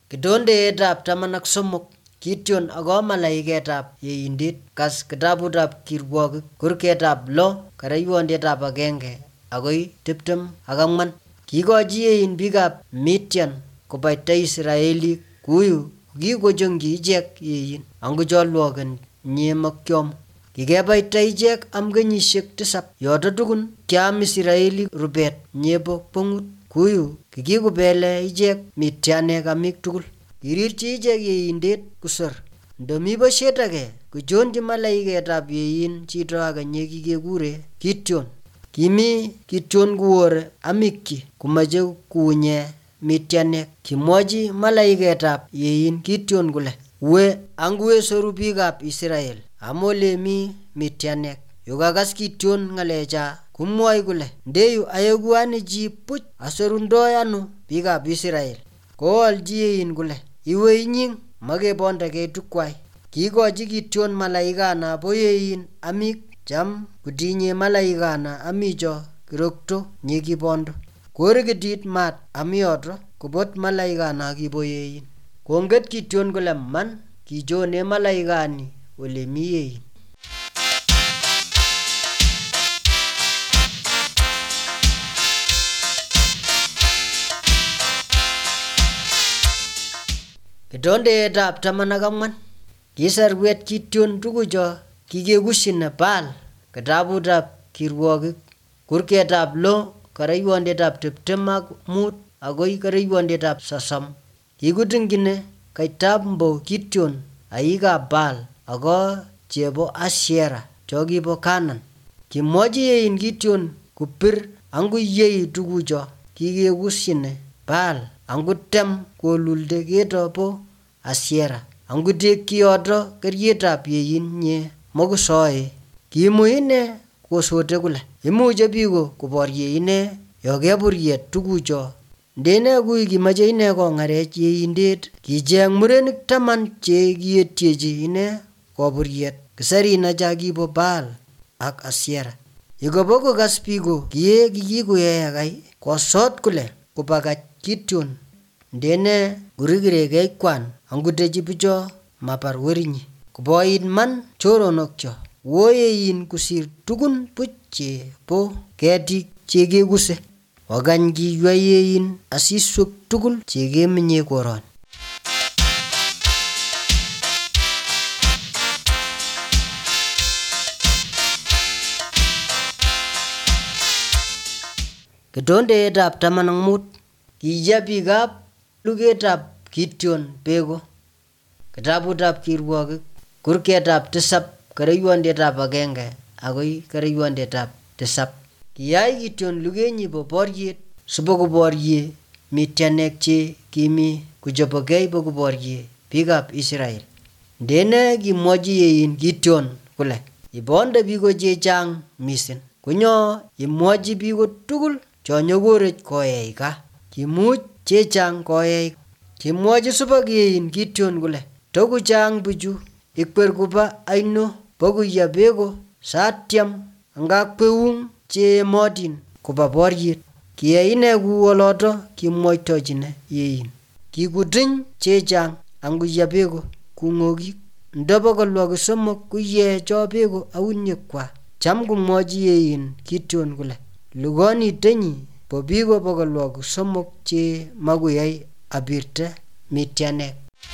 Kidondetab taman ak somok Gideon ako malaiketab yeindit kas kitabutab kirwokik kurketab lo karaiwondetab 1 akoi 24. Kikochi yein biikab Midian kobaita Israelik kuyu kikochongchi ichek yein angocholwoken nyemokyom. Kikebaita ichek kenyisiek 7 yoto tukun kiam Israelik rubet nyebo kwengut kuyu kikikubele ichek Midianek amik tugul. Kirirchi ichek yeindet kusor. Ndomi bosiet age kochonchi malaiketab yein chito age nekikekure Gideon. Kimi Gideon kuore amikyi komache kuunye Midianek. Kimwochi malaiketab yein Gideon kole we angwesoru biikab Israel amole mi Midianek. Yokakas Gideon ng'alecha kumwoi kole ndeyu ayeku ani chi buch asorundoi ano biikab Israel. Koolchi yein kole iwe inying makebondakei tukwai. Kiikochi Gideon malaikana bo yein amik cham kutinye malaikana amicho kirokto nyekibondo. Koreketit maat amiyoto kobot malaikana kibo yein. Konget Gideon kole man kichone malaikani ole mi yein. Kidondetab 14 kisarwet Gideon tukucho kikekushine Baal kitabutab kirwokik kurketab lo karaiwondetab 25 akoi karaiwondetab 30. Kikutingchine kaitab Gideon aikab Baal ako chebo Ashera chokibo Canaan. Kimwochi yein Gideon kupir anguyei tukucho kikekushine Baal angutem kolulde keto bo Ashera angutekyi yoto keryetab yein nye mokusoe. Kimui ine kosote kole imuche biko koborye ine yokeburyet tukucho. Ndene kui kimache ine kong'arech yeindet kicheng murenik 10 che kietyechi ine koburyet kisarinacha kibo Baal ak Ashera. Yekobo kokas biko kiye kikikoyakai kosot kole kobakach Gideon ndene kurikirekeikwaan angutechi bicho mabar werinyi koboit man choronokcho wo yein kusir tukun buch chebo ketik chekekuse wakany kiywai yein asiswek tugul chekemenye koroni. Kidondetab 15 kiya biikab lugetab Gideon beko. Kitabutab kirwokik kurketab 7 karaiwondetab 1 akoi karaiwondetab 7. Kiyai Gideon lugenyi bo boryet sibokoborye Midianek che kimi kuchobokei bokoborye biikab Israel. Ndene kimwochi yein Gideon kole ibonde biko chechang mising konyo imwochi biko tugul chonyokorech koyai ka. Kimuch chechang koyai. Kimwochi subak yein Gideon kole tokuchang bichu ikwer koba aino bokuya beko satyam angakweung che emotin koba boryet. Kiyai ine kuoloto kimwoitochine yein. Kikutiny chechang anguya beko kung'okik ndobo kolwokik 3 kuye cho beko aunyekwa. Cham kumwochi yein Gideon kole lugonitenyi bo biko bokolwokik 3 che makuyai abirte Midianek.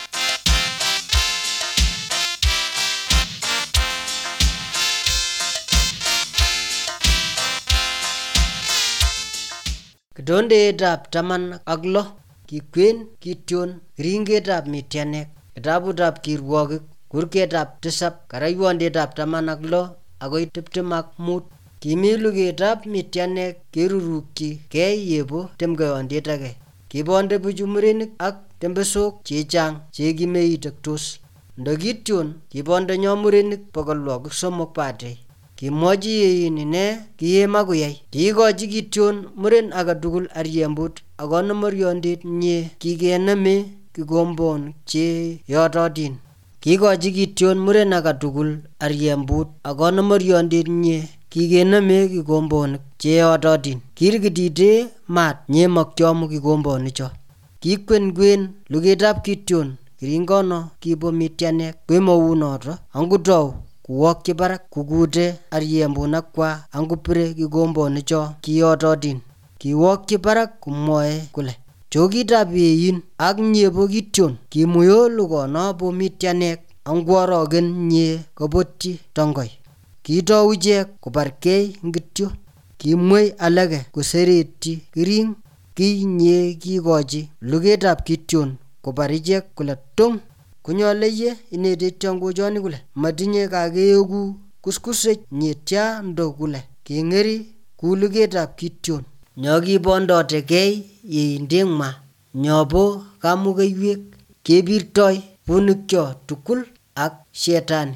Kidondetab 16 kikwen Gideon ringetab Midianek. Kitabutab kirwokik kurketab 7 karaiwondetab 16 akoi 25. Kimi lugetab Midianek kerurukyi kei yebo temkeyondet age. Kibonde bichu murenik ak tembesok chechang chekimeitoktos. Ndo Gideon kibonde nyo murenik 300 batei. Kimwochi yein ine kiyemakuyai. Kiikochi Gideon muren age tugul aryembut ak konomoryondet nye kikename kikombon che yototin. Kiikochi Gideon muren age tugul aryembut ak konomoryondet nye kikename kikombonik che yototin. Kirkitite maat nyemokyomu kikombonicho. Kikwenkwen lugetab Gideon keringono kibo Midianek kwemounoto angutou kuwokyi barak kukute aryembunakwa angupire kikombonicho kiyototin. Kiwokyi barak kumwoe kule chokitab yeyin ak nyebo Gideon kimuyo lugono bo Midianek angworoken nye kobotyi tongoi. Kitou ichek kobarkei ngityo. Kimwei alake koseretyi kering kiy nye kikochi lugetab Gideon kobar ichek kole tong konyole ye inete tiongochoni kule matinye kakeeku kuskusech nyetya ndo kule keng'eri ku lugetab Gideon nyokipondotekei yeindeng'wa nyobo kamukeiwek kebirtoi bunikcho tugul ak shetani.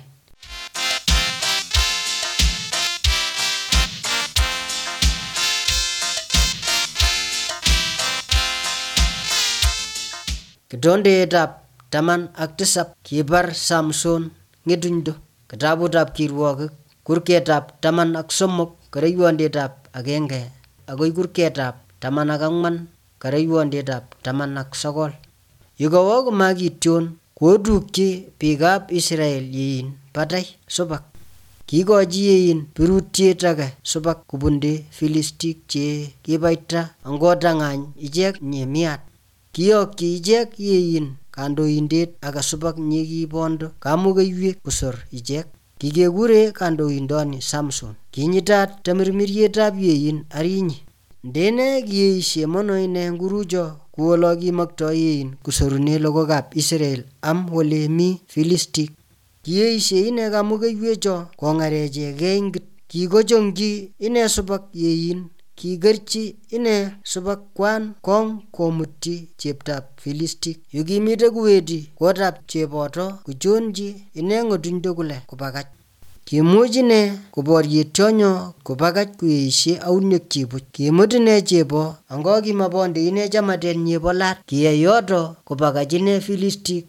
Kitondetab 17 kibar Samson ng'etunydo. Kitabutab Kirwokik kurketab 13 kereiwondetab 1 akoi kurketab 14 kereiwondetab 19. Yukowo koma Gideon kodukyi biikab Israel yein batai subak. Kikochi yein birutiet age subak kubunde Filistik che kibaita angotang'any ichek nyemiat. Kiyokyi ichek yein kandoindet age subak nye kibondo kamukeiwek kusor ichek. Kikekure kandoindoni Samson. Kinyitat tamirmiryetab yein arinyi. Ndene kiyeishe mono ine ngurucho kuolo kimaktoi yein kusorune logokab Israel am ole mi Filistik. Kiyeishe ine kamukeiwecho kong'arechekei ngit. Kikochongchi ine subak yein. Kikerchi ine subak kwan kong komutyi cheptab Filistik. Yu kimite kuweti kotab cheboto kuchonchi ine ng'otunydo kule kubakach. Kimuch ine koborye tionyo kubakach kuyeishe aunekchi buch. Kimut ine chebo ango kimaponde ine chamatenyi bo lat. Kiyai yoto kubakach ine Filistik.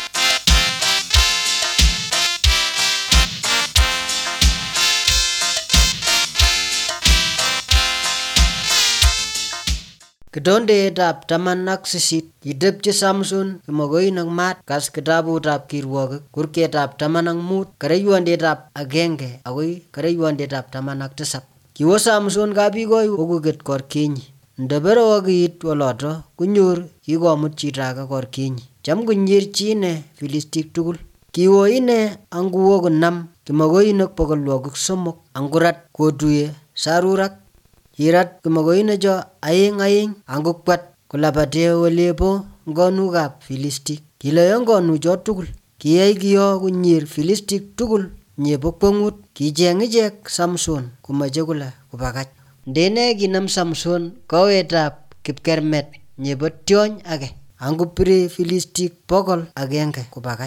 Kitondetab 18 kitepche Samson kimokoinik maat. Kas kitabutab Kirwokik kurketab 15 kereiwondetab 1 akoi kereiwondetab 17. Kiwo Samson kabikoi kokuket korkinyi. Ndobere kiit oloto kunyor kikomut chito age korkinyi. Cham kunyerchi ine Filistik tugul. Kiwo ine anguwo kunam kimokoinik 300 angurat kotuye sarurak. Kirat kimokoinicho aeng angukwat kolapate olebo ngonukab Filistik. Kiloyo ngonucho tugul. Kiyai kiyo kunyer Filistik tugul nyebo kwong'ut. Kicheng ichek Samson komache kule kubakach. Ndene kinam Samson kowetab kipkermet nyebo tiony age angupire Filistik 100 kubakach.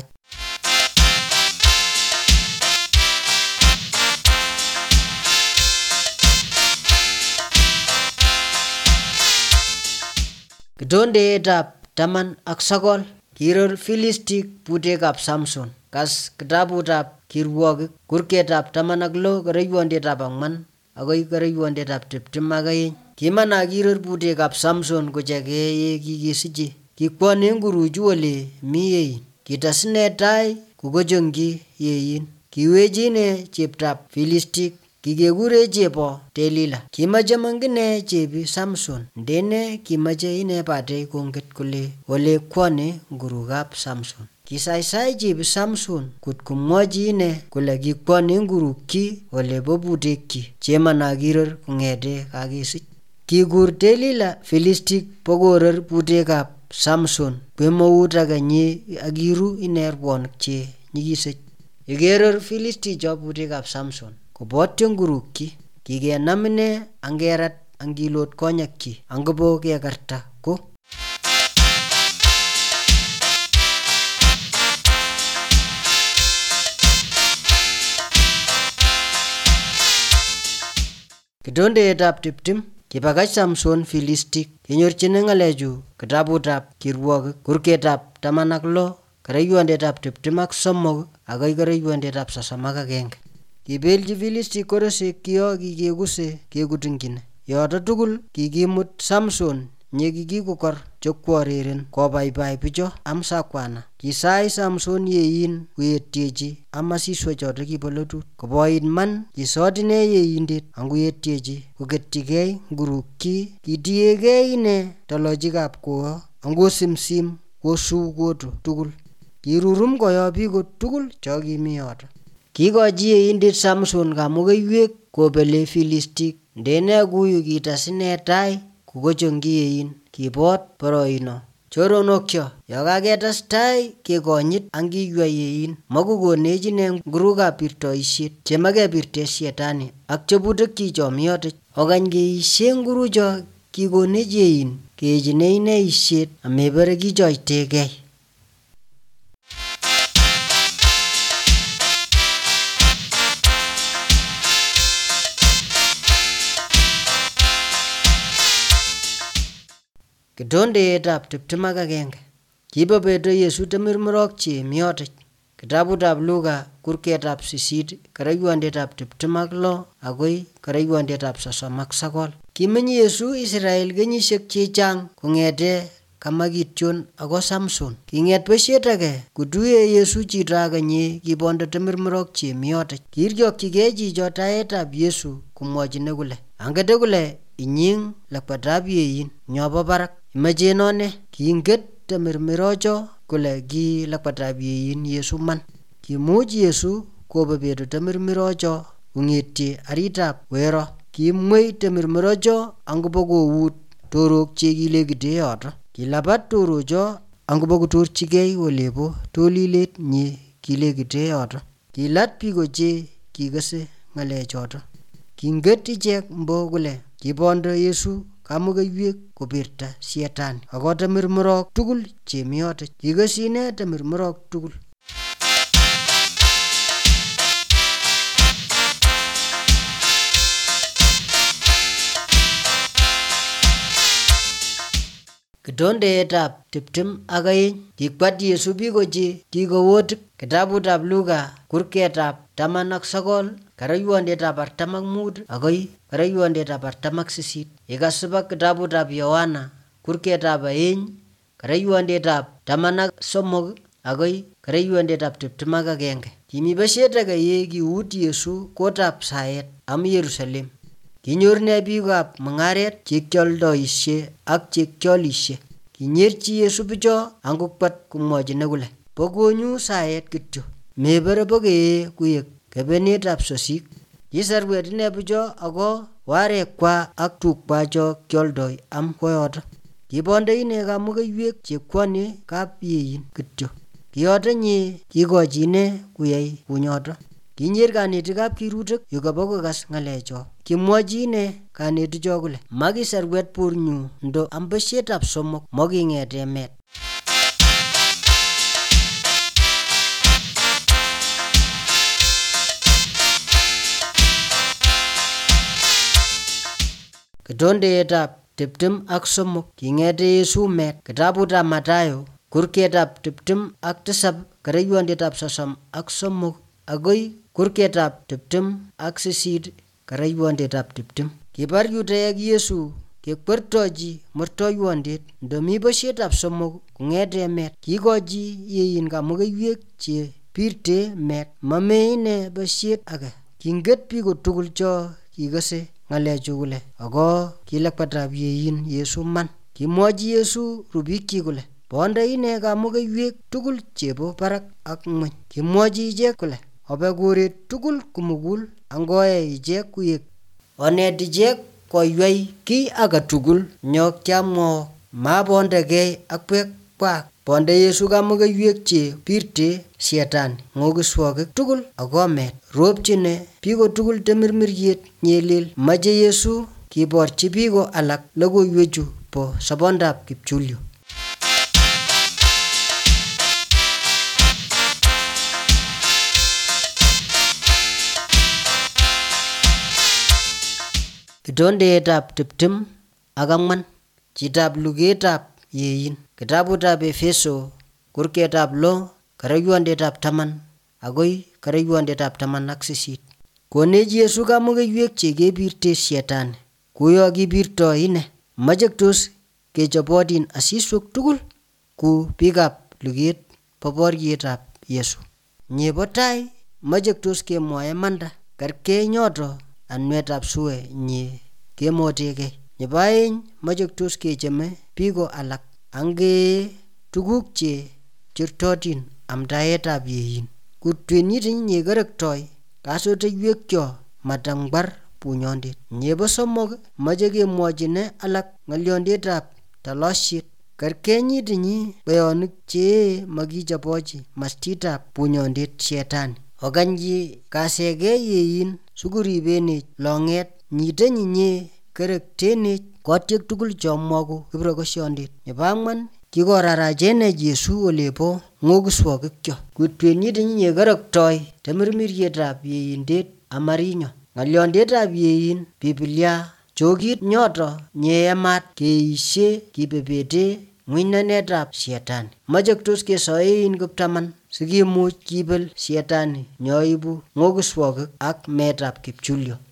Kitondetab 19 kiror Filistik butekab Samson. Kas kitabutab Kirwokik kurketab 16 kereiwondetab 4 akoi kereiwondetab 22. Kimana kiror butekab Samson kochekee ye kikisiche. Kikwone nguruchu ole mi yein. Kitasine tai kukochongchi yein. Kiwechi ine cheptab Filistik. Kikekure chebo Delila. Kimache mangine chebi Samson. Ndene kimache ine batei konget kole ole kwone ngurukab Samson. Kisaisai chebi Samson kot kumwochi ine kole kikwone ngurukchi ole bo butekchi chemana kiror kong'ete kakesich. Kikur Delila Filistik bokoror butekab Samson kwemout age nye akiru ine rwonik che nyikisech. Yekeror Filisticho butekab Samson kobotyo ngurukchi. Kikenam ine angerat angilot konyekchi angobo kekarta ko. Kitondetab 20 kibakach Samson Filistik. Kenyorchine ng'alechu kitabutab Kirwokik kurketab 16 kereiwondetab 23 akoi kereiwondetab 31. Kibelchi Filistik korosek kiyo kikekuse kekutingchine. Yoto tugul kikimut Samson nye kikikokor chekworeren kobaibai bicho amsakwana. Kisai Samson yein koetiechi amasiswechoto kibo lotut. Koboit man kisotine yeindet angoetiechi koketyigei ngurukyi. Kitiegei ine tolochikab koyo angosimsim kosu kotu tugul. Kirurum koyo biko tugul cho kimi yoto. Kikochi yeindet Samson kamukeiwek kobeli Filistik. Ndene kuyu kitas ine tai kokochongchi yein kibot boroino. Choronokcho, yo kaketestai kekonyit angiywei yein, makukonech ine ngurukab birtoisiet chemakebirte Shetani ak chebutekchi chomi yoto. Okany keishe ngurucho kikonech yein keechine ine isiet amebere kichoitegei. Kitondeetab 21. Kibo beto Yesu tamirmirok chemi yoto. Kitabutab Luka kurketab 8 kereiwondetab 26 agoi kereiwondetab 39. Kimenyi Yesu Israel kenyisiek chechang kong'ete kamakityon ako Samson. King'et beshet age kotuye Yesu chito age nye kibondo tamirmirok chemi yoto. Kiryokyigei chicho taetab Yesu komwochine kole angete kole inying lakwatab yein nyobo barak. Imachenone kinget tamirmirocho kole ki lakwatab yein Yesu man. Kimuch Yesu kobebeto tamirmirocho kong'etye aritab wero. Kimwei tamirmirocho angobokout torok chekilekite yoto. Kilabat torocho angobokotorchigei olebo tolilet nye kilekite yoto. Kilat biko che kikose ng'alechoto. Kinget ichek mbo kole kibondo Yesu kamukeiwek kobirta Shetani ako tamirmirok tugul chemi yoto. Kikosine tamirmirok tugul. Kitondeetab 22. Kikwat Yesu biko che kikowotik. Kitabutab Luka kurketab 19 kereiwondetab 45 agoi kereiwondetab 48. Ikasubak kitabutab Yohana kurketab 2 kereiwondetab 13 agoi kereiwondetab 21. Kimi beshet age ye kiut Yesu kotab saet am Yerusalem. Kinyor bikab mung'aret chekyoldoishe ak chekyolisie. Kinyerchi Yesu bicho angokwat komwochine kole bokonyu saet kityo, mebere bokee kuyek kebenetab sosik. Kisarwet ine bicho ako warekwa ak tukwa cho kyoldoi am koyoto. Kibondo ine kamukeiwek chekwone kap yein kityo. Kiyoto nye kikochi ine kuyai kunyoto. Kinyer kanetikab kirutok yukobokokas ng'alecho. Kimwochi ine kaneticho kole makisarwet bornyu ndo ambeshetab somok moking'ete met. Kitondeetab 23. King'ete Yesu met. Kitabutab Matayo kurketab 27 kereiwondetab 33 agoi kurketab 28 kereiwondetab 20. Kibar Yudayak Yesu kekwertochi murtoiwondet ndomi beshetab somok kong'ete met. Kikochi yein kamukeiwek che birte met. Mame ine beshet age. Kinget biko tugul cho kikose ng'alechu kole ako kilakwatab yein Yesu man. Kimwochi Yesu rubikyi kole bondo ine kamukeiwek tugul chebo barak ak ng'weny. Kimwochi ichek kole obe koret tugul kumugul angoe ichek kuyek. Onet ichek koywei kiy age tugul nyokyamwao mabondegei ak bek kwak. Bonde Yesu kamukeiwek che birte Shetani ng'okiswokik tugul ako met. Ropchine biko tugul temirmiryet nyelel. Mache Yesu kiborchi biko alak logoiwechu bo sobondab kipchulyo. Kitondeetab 24. Chitab lugetab yein. Kitabutab Efeso kurketab 6 kereiwondetab 10 agoi kereiwondetab 18. Konech Yesu kamukeiwek che kebirte Shetani kuyo kibirto ine. Mache tos kechobotin asiswek tugul ku biikab luget bo boryetab Yesu. Nyebo tai machektos kemwoe imanda kerkei nyoto anwetab suwe nye kemotegei. Nebo aeng machektos kechome biko alak ange tuguk che chertotin amdaetab yein. Kutwenyit nye kerektoi kasoteiywekcho matangbar bunyondit. Nebo somok mache kemwochine alak ng'oliondetab talosiet. Kerkenyit nyi kweyonik che makichobochi mastitab bunyondit Shetani. Okanyi kasegei yein sikuribenech long'et nyitenyi nye kerektenech kotiek tugul cho mwoku kiprokoshondit. Nebo ang'wan kikorarachenech Yesu olebo ng'okiswokikcho. Kutwenyit nye kerektoi temirmiryetab yeindet amarinyo. Ng'oliondetab yein Biblia chokit nyoto nyeyamat keishe kibebete ng'unynenetab Shetani. Machektos kesoein kiptaman sikimuch kibel Shetani nyoibu ng'okiswokik ak meetab kipchulyo.